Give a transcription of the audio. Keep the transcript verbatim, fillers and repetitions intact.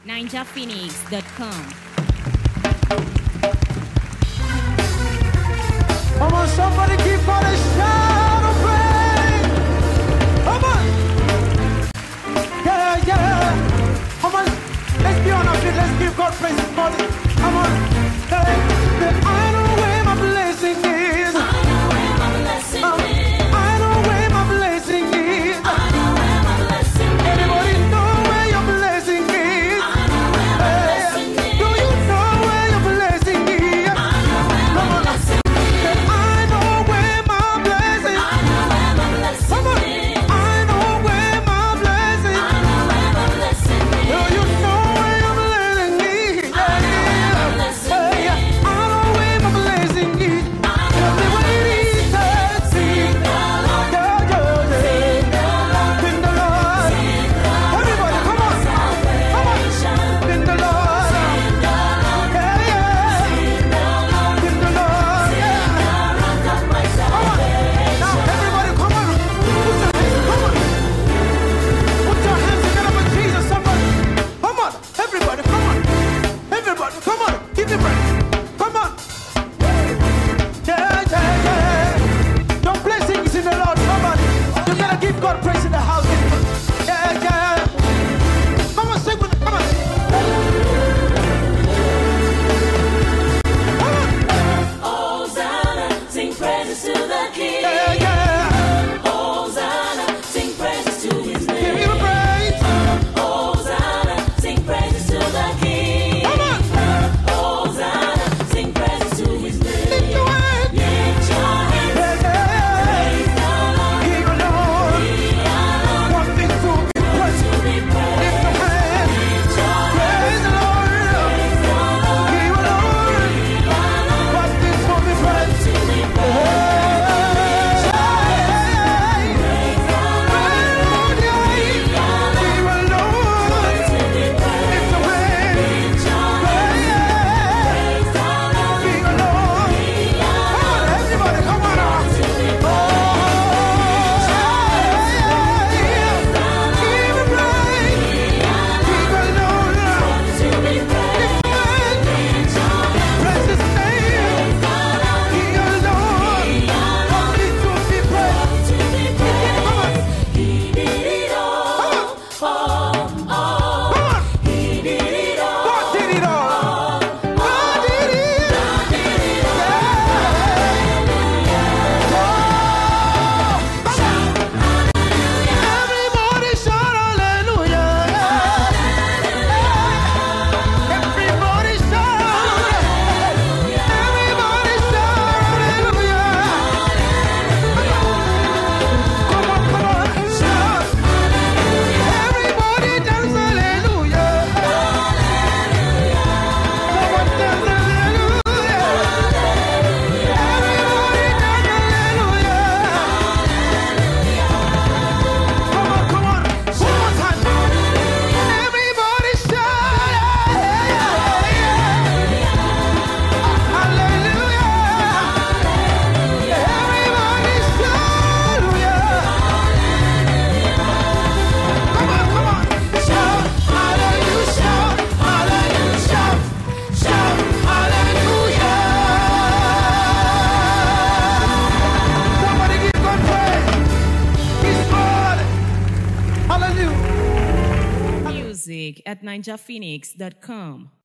ninja phoenix dot com. Come on, somebody keep on a shout of praise. Come on. Yeah, yeah. Come on. Let's be on our feet. Let's give God praise this morning. Come on. Hey, hey, I know where my blessing is. I know where my blessing Um, is. I know where my blessing is. I know where my blessing is. Anybody know where your blessing is? I know where my Hey, blessing is. do you know where your blessing is? I know where my Come on. blessing Say, is. I know where my blessing. I know where my blessing Come on. is. I know where my blessing. I know where my blessing is. Do you know where your blessing is? I know where my blessing Hey, is. I know where my blessing is. I know Tell me where where my it is. blessing is. Sing, Sing the Lord. yeah, yeah, yeah. Sing the Lord. Sing the Lord. Sing the Lord. Everybody, come on. Come on. Salvation. Sing the Lord. Sing the Lord. Yeah, yeah. Sing the Lord. Sing the Lord. Yeah. The rock of my Come on. Now, salvation. everybody, come on. Put your hands, come on. Put your hands together for Jesus, somebody. Come on. Everybody, come on. Everybody, come on. Give me breath. Come on. Yeah, yeah, yeah. Your blessing is in the Lord, somebody. You gotta give God praise in the house. Yeah, yeah. Come on, sing with me. Come on. Come on. Hosanna, sing praises to the King. Yeah, yeah. Hosanna, sing praises to His Give name. me the praise. Hosanna, sing praises to the King. Come on. Hosanna, sing praises to His Lift name. your hands. Lift your hands, Yeah, yeah. praise the Lord. He alone. He alone One thing to be praised. to be Lift praised. your hands. Lift your hands, Praise the Lord. praise the Lord. He alone. He alone One thing to be praised. to be praised. He did it all. Oh, oh. He did it all. God did it all. Everybody shout hallelujah. Everybody shout. Everybody shout hallelujah. Come on, come on, shout. Everybody dance hallelujah. Come on, dance hallelujah. Everybody dance hallelujah. Come on, come on. One more time. Everybody shout. Hallelujah. Everybody shout. Come on, come on. Shout. Hallelujah. Shout. Hallelujah. Shout. Shout. Hallelujah. Somebody give God praise. He's God. Hallelujah. Music at ninja phoenix dot com.